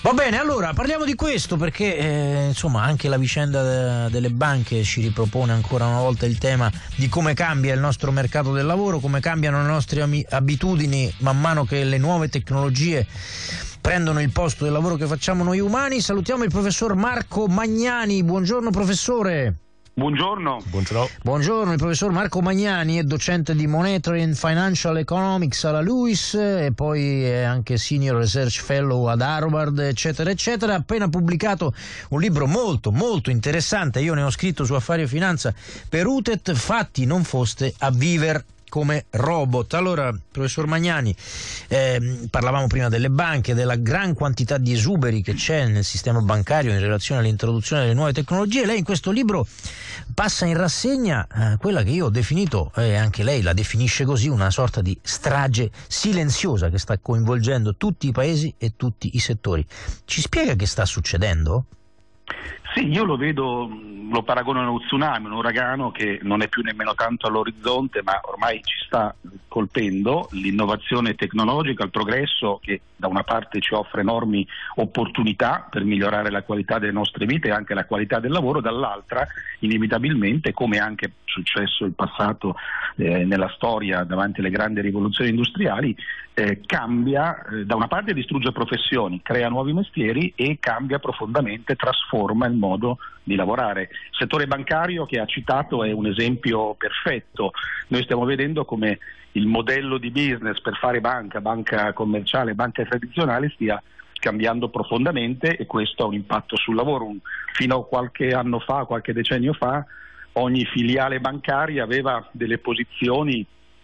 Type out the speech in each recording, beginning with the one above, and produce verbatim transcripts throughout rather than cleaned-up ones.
Va bene, allora parliamo di questo perché eh, insomma anche la vicenda de- delle banche ci ripropone ancora una volta il tema di come cambia il nostro mercato del lavoro, come cambiano le nostre ami- abitudini man mano che le nuove tecnologie prendono il posto del lavoro che facciamo noi umani. Salutiamo il professor Marco Magnani. Buongiorno professore. Buongiorno. Buongiorno. Buongiorno, il professor Marco Magnani è docente di Monetary and Financial Economics alla LUISS e poi è anche Senior Research Fellow ad Harvard, eccetera, eccetera. Ha appena pubblicato un libro molto, molto interessante, io ne ho scritto su Affari e Finanza per U T E T, Fatti non foste a viver come robot. Allora, professor Magnani, eh, parlavamo prima delle banche, della gran quantità di esuberi che c'è nel sistema bancario in relazione all'introduzione delle nuove tecnologie. Lei in questo libro passa in rassegna eh, quella che io ho definito, e eh, anche lei la definisce così, una sorta di strage silenziosa che sta coinvolgendo tutti i paesi e tutti i settori. Ci spiega che sta succedendo? Sì, io lo vedo, lo paragono a uno tsunami, un uragano che non è più nemmeno tanto all'orizzonte, ma ormai ci sta colpendo. L'innovazione tecnologica, il progresso che da una parte ci offre enormi opportunità per migliorare la qualità delle nostre vite e anche la qualità del lavoro, dall'altra inevitabilmente, come anche è successo in passato eh, nella storia davanti alle grandi rivoluzioni industriali, eh, cambia, eh, da una parte distrugge professioni, crea nuovi mestieri e cambia profondamente, trasforma il modo di lavorare. Il settore bancario che ha citato è un esempio perfetto. Noi stiamo vedendo come il modello di business per fare banca, banca commerciale, banca tradizionale stia cambiando profondamente, e questo ha un impatto sul lavoro. Fino a qualche anno fa, qualche decennio fa, ogni filiale bancaria aveva delle posizioni,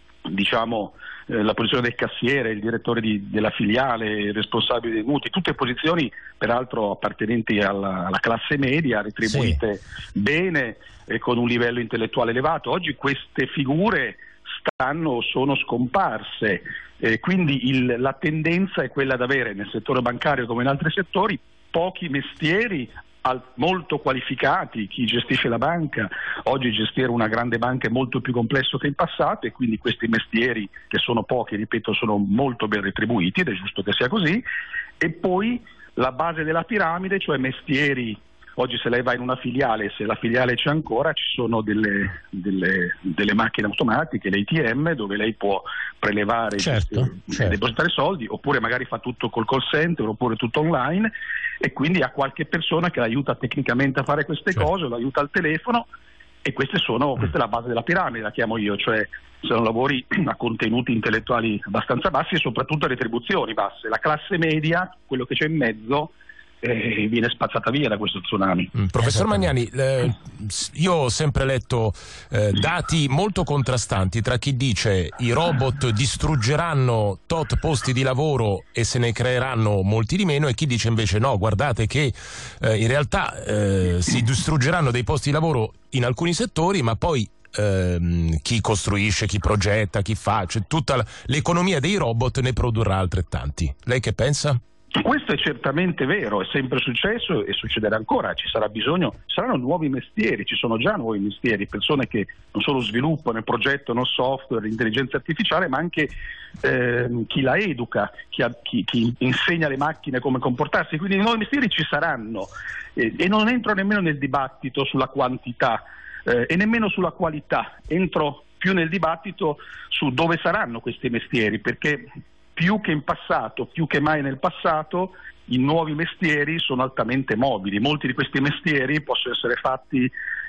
diciamo eh, la posizione del cassiere, il direttore di, della filiale, il responsabile dei mutui, tutte posizioni peraltro appartenenti alla, alla classe media, retribuite sì. bene e con un livello intellettuale elevato. Oggi queste figure stanno o sono scomparse, eh, quindi il, la tendenza è quella ad avere nel settore bancario come in altri settori pochi mestieri al, molto qualificati. Chi gestisce la banca oggi gestire una grande banca è molto più complesso che in passato, e quindi questi mestieri, che sono pochi, ripeto, sono molto ben retribuiti ed è giusto che sia così. E poi la base della piramide, cioè mestieri. Oggi se lei va in una filiale, se la filiale c'è ancora, ci sono delle, delle, delle macchine automatiche, l'A T M, dove lei può prelevare certo, e certo. depositare soldi, oppure magari fa tutto col call center, oppure tutto online, e quindi ha qualche persona che l'aiuta tecnicamente a fare queste certo. cose, lo aiuta al telefono, e queste sono, questa è la base della piramide, la chiamo io, cioè sono lavori a contenuti intellettuali abbastanza bassi e soprattutto a retribuzioni basse. La classe media, quello che c'è in mezzo, Eh, viene spazzata via da questo tsunami. Mm, professor Magnani, eh, io ho sempre letto eh, dati molto contrastanti tra chi dice i robot distruggeranno tot posti di lavoro e se ne creeranno molti di meno, e chi dice invece no, guardate che eh, in realtà eh, si distruggeranno dei posti di lavoro in alcuni settori, ma poi ehm, chi costruisce, chi progetta, chi fa, cioè tutta l'economia dei robot ne produrrà altrettanti. Lei che pensa? Questo è certamente vero, è sempre successo e succederà ancora. Ci sarà bisogno, saranno nuovi mestieri, ci sono già nuovi mestieri, persone che non solo sviluppano e progettano software, intelligenza artificiale, ma anche eh, chi la educa, chi, ha, chi, chi insegna alle macchine come comportarsi. Quindi i nuovi mestieri ci saranno, eh, e non entro nemmeno nel dibattito sulla quantità eh, e nemmeno sulla qualità, entro più nel dibattito su dove saranno questi mestieri, perché più che in passato, più che mai nel passato, i nuovi mestieri sono altamente mobili. Molti di questi mestieri possono essere fatti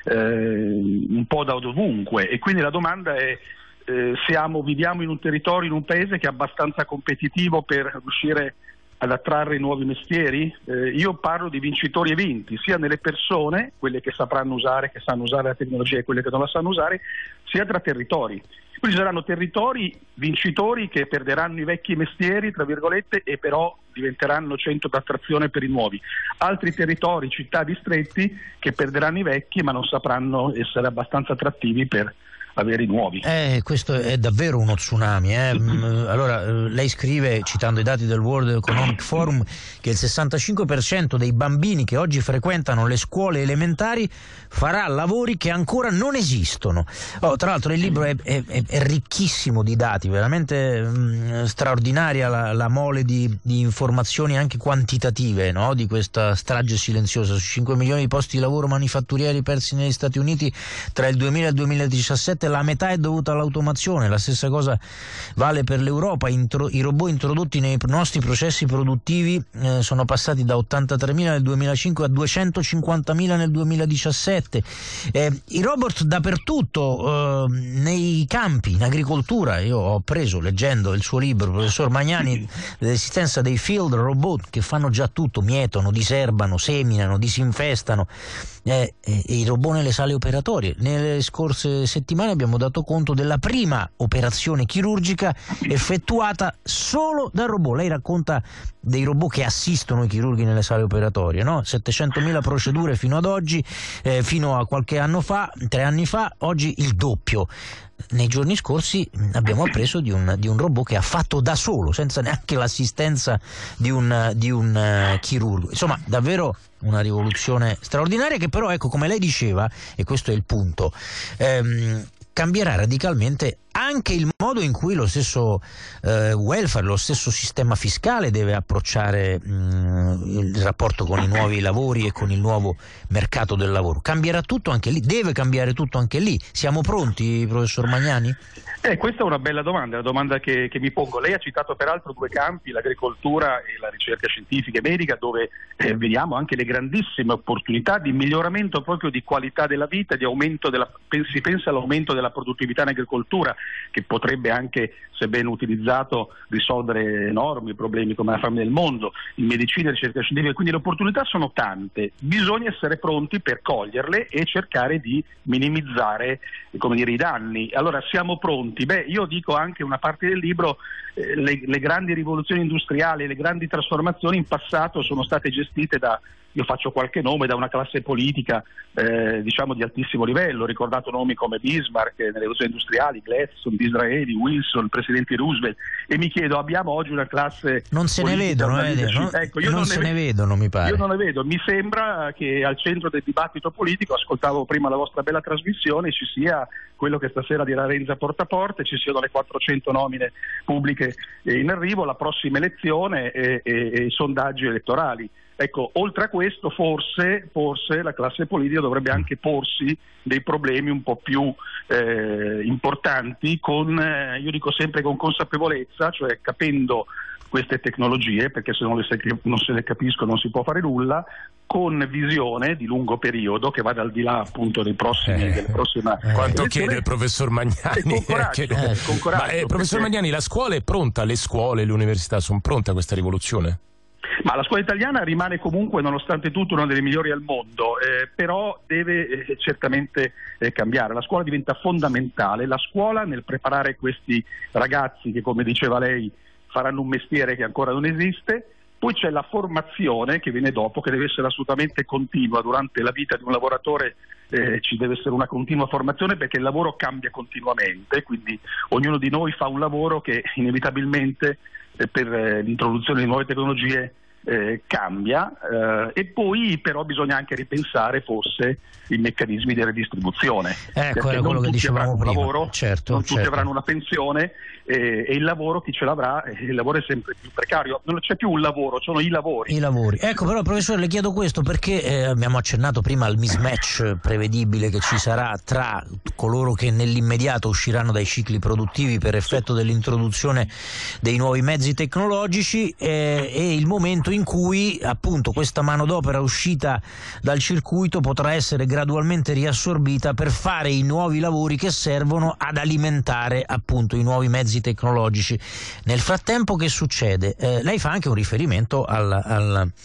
eh, un po' da dovunque, e quindi la domanda è eh, siamo, viviamo in un territorio, in un paese che è abbastanza competitivo per riuscire ad attrarre nuovi mestieri? Eh, io parlo di vincitori e vinti, sia nelle persone, quelle che sapranno usare, che sanno usare la tecnologia, e quelle che non la sanno usare, sia tra territori. Quindi saranno territori vincitori che perderanno i vecchi mestieri, tra virgolette, e però diventeranno centro d'attrazione per i nuovi. Altri territori, città, distretti, che perderanno i vecchi ma non sapranno essere abbastanza attrattivi per avere i nuovi. Eh, questo è davvero uno tsunami. Eh. Allora, lei scrive, citando i dati del World Economic Forum, che il sessantacinque per cento dei bambini che oggi frequentano le scuole elementari farà lavori che ancora non esistono. Oh, tra l'altro il libro è, è, è ricchissimo di dati, veramente mh, straordinaria la, la mole di, di informazioni anche quantitative, no? Di questa strage silenziosa. Su cinque milioni di posti di lavoro manifatturieri persi negli Stati Uniti tra il duemila e il duemiladiciassette, la metà è dovuta all'automazione. La stessa cosa vale per l'Europa. Intro, i robot introdotti nei nostri processi produttivi eh, sono passati da ottantatremila nel duemilacinque a duecentocinquantamila nel duemiladiciassette. Eh, i robot dappertutto, eh, nei campi, in agricoltura. Io ho appreso, leggendo il suo libro, il professor Magnani, dell'esistenza dei field robot che fanno già tutto, mietono, diserbano, seminano, disinfestano, eh, e, e i robot nelle sale operatorie. Nelle scorse settimane abbiamo dato conto della prima operazione chirurgica effettuata solo da robot. Lei racconta dei robot che assistono i chirurghi nelle sale operatorie, no? settecentomila procedure fino ad oggi, eh, fino a qualche anno fa, tre anni fa, oggi il doppio. Nei giorni scorsi abbiamo appreso di un, di un robot che ha fatto da solo, senza neanche l'assistenza di un, di un uh, chirurgo. Insomma, davvero una rivoluzione straordinaria, che però, ecco, come lei diceva, e questo è il punto, ehm, cambierà radicalmente anche il modo in cui lo stesso eh, welfare, lo stesso sistema fiscale deve approcciare mh, il rapporto con i nuovi lavori e con il nuovo mercato del lavoro. Cambierà tutto anche lì? Deve cambiare tutto anche lì? Siamo pronti, professor Magnani? Eh, questa è una bella domanda, la domanda che, che mi pongo. Lei ha citato peraltro due campi, l'agricoltura e la ricerca scientifica e medica, dove eh, vediamo anche le grandissime opportunità di miglioramento proprio di qualità della vita, di aumento della, si pensa all'aumento della produttività in agricoltura, che potrebbe anche, se ben utilizzato, risolvere enormi problemi come la fame del mondo, in medicina e ricerca scientifica. Quindi le opportunità sono tante, bisogna essere pronti per coglierle e cercare di minimizzare, come dire, i danni. Allora, siamo pronti? Beh, io dico anche una parte del libro, eh, le, le grandi rivoluzioni industriali, le grandi trasformazioni in passato sono state gestite da, io faccio qualche nome, da una classe politica eh, diciamo di altissimo livello. Ho ricordato nomi come Bismarck nelle rivoluzioni industriali, Gladstone, Disraeli, Wilson, il presidente Roosevelt, e mi chiedo, abbiamo oggi una classe non se ne vedono, eh, no? Ecco, io non, non se ne, ne vedono, mi pare. Io non ne vedo, mi sembra che al centro del dibattito politico, ascoltavo prima la vostra bella trasmissione, ci sia quello che stasera dirà Renza porta a porta, ci siano le quattrocento nomine pubbliche in arrivo, la prossima elezione e, e, e i sondaggi elettorali. Ecco, oltre a questo forse, forse la classe politica dovrebbe anche porsi dei problemi un po' più eh, importanti, con, eh, io dico sempre con consapevolezza, cioè capendo queste tecnologie, perché se non, le, non se le capiscono non si può fare nulla, con visione di lungo periodo che vada al di là appunto dei prossimi, eh, delle prossime eh, quanto chiede il professor Magnani. Con coraggio, eh, con coraggio, ma eh, professor perché... Magnani, la scuola è pronta? Le scuole, le università sono pronte a questa rivoluzione? Ma la scuola italiana rimane comunque, nonostante tutto, una delle migliori al mondo, eh, però deve eh, certamente eh, cambiare. La scuola diventa fondamentale, la scuola nel preparare questi ragazzi che, come diceva lei, faranno un mestiere che ancora non esiste. Poi c'è la formazione che viene dopo, che deve essere assolutamente continua. Durante la vita di un lavoratore eh, ci deve essere una continua formazione, perché il lavoro cambia continuamente, quindi ognuno di noi fa un lavoro che inevitabilmente eh, per eh, l'introduzione di nuove tecnologie Eh, cambia, eh, e poi però bisogna anche ripensare forse i meccanismi di redistribuzione, ecco, perché non tutti che avranno un prima. lavoro, certo, non tutti certo. avranno una pensione, eh, e il lavoro, chi ce l'avrà, eh, il lavoro è sempre più precario, non c'è più un lavoro, sono i lavori. I lavori. Ecco, però professore, le chiedo questo perché eh, abbiamo accennato prima al mismatch prevedibile che ci sarà tra coloro che nell'immediato usciranno dai cicli produttivi per effetto dell'introduzione dei nuovi mezzi tecnologici eh, e il momento in cui appunto questa manodopera uscita dal circuito potrà essere gradualmente riassorbita per fare i nuovi lavori che servono ad alimentare appunto i nuovi mezzi tecnologici. Nel frattempo che succede? Eh, lei fa anche un riferimento al, al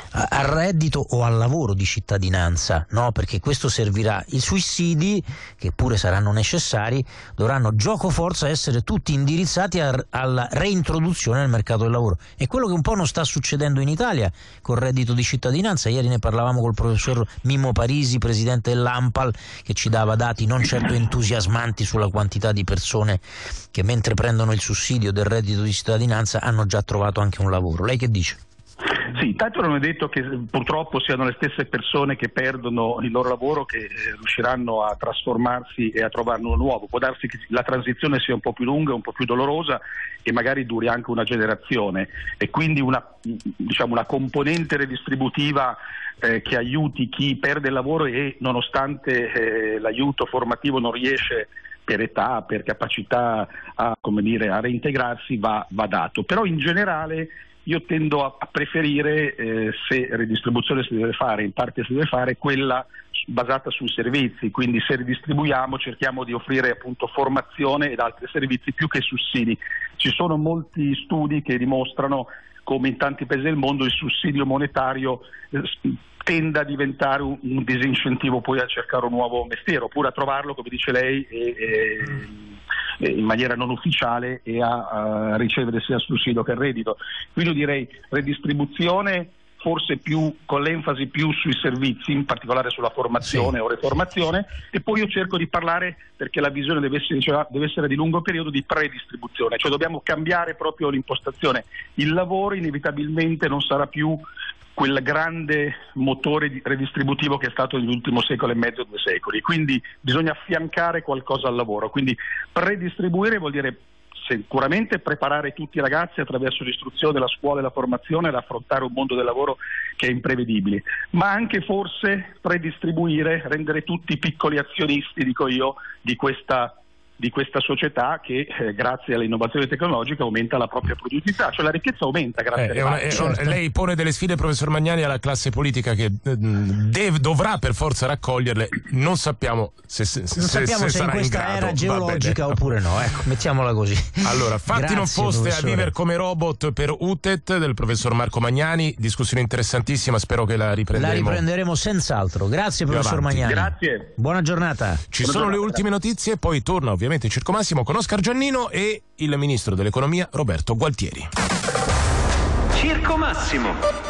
al reddito o al lavoro di cittadinanza, no? Perché questo servirà. I sussidi, che pure saranno necessari, dovranno gioco forza essere tutti indirizzati a, alla reintroduzione del mercato del lavoro. È quello che un po' non sta succedendo in Italia col reddito di cittadinanza. Ieri ne parlavamo col professor Mimmo Parisi, presidente dell'ANPAL, che ci dava dati non certo entusiasmanti sulla quantità di persone che mentre prendono il sussidio del reddito di cittadinanza hanno già trovato anche un lavoro. Lei che dice? Sì, tanto non è detto che purtroppo siano le stesse persone che perdono il loro lavoro che eh, riusciranno a trasformarsi e a trovare uno nuovo. Può darsi che la transizione sia un po' più lunga, un po' più dolorosa e magari duri anche una generazione, e quindi una, diciamo, una componente redistributiva eh, che aiuti chi perde il lavoro e nonostante eh, l'aiuto formativo non riesce per età, per capacità a, come dire, a reintegrarsi, va, va dato. Però in generale io tendo a, a preferire, eh, se redistribuzione si deve fare, in parte si deve fare, quella basata sui servizi, quindi se ridistribuiamo cerchiamo di offrire appunto formazione ed altri servizi più che sussidi. Ci sono molti studi che dimostrano come in tanti paesi del mondo il sussidio monetario eh, tenda a diventare un, un disincentivo poi a cercare un nuovo mestiere, oppure a trovarlo, come dice lei, e, e, in maniera non ufficiale e a, a ricevere sia sussidio che reddito. Quindi io direi redistribuzione forse più con l'enfasi più sui servizi, in particolare sulla formazione, sì, o reformazione, e poi io cerco di parlare, perché la visione deve essere, cioè, deve essere di lungo periodo, di predistribuzione, cioè dobbiamo cambiare proprio l'impostazione. Il lavoro inevitabilmente non sarà più quel grande motore redistributivo che è stato nell'ultimo secolo e mezzo, due secoli, quindi bisogna affiancare qualcosa al lavoro, quindi predistribuire vuol dire sicuramente preparare tutti i ragazzi attraverso l'istruzione, la scuola e la formazione ad affrontare un mondo del lavoro che è imprevedibile, ma anche forse predistribuire, rendere tutti piccoli azionisti, dico io, di questa di questa società che eh, grazie all'innovazione tecnologica aumenta la propria produttività, cioè la ricchezza aumenta grazie eh, alle una, certo. Lei pone delle sfide, professor Magnani, alla classe politica che dev, dovrà per forza raccoglierle. Non sappiamo se, se, se, non sappiamo se, se sarà in questa in grado. era geologica bene, oppure no, ecco, mettiamola così. Allora, fatti Grazie, non foste professore. A vivere come robot per U T E T del professor Marco Magnani, discussione interessantissima, spero che la riprenderemo. La riprenderemo senz'altro. Grazie professor avanti. Magnani. Grazie. Buona giornata. Ci Buona sono giornata. le ultime notizie, poi torna ovviamente Circo Massimo con Oscar Giannino e il ministro dell'economia Roberto Gualtieri. Circo Massimo.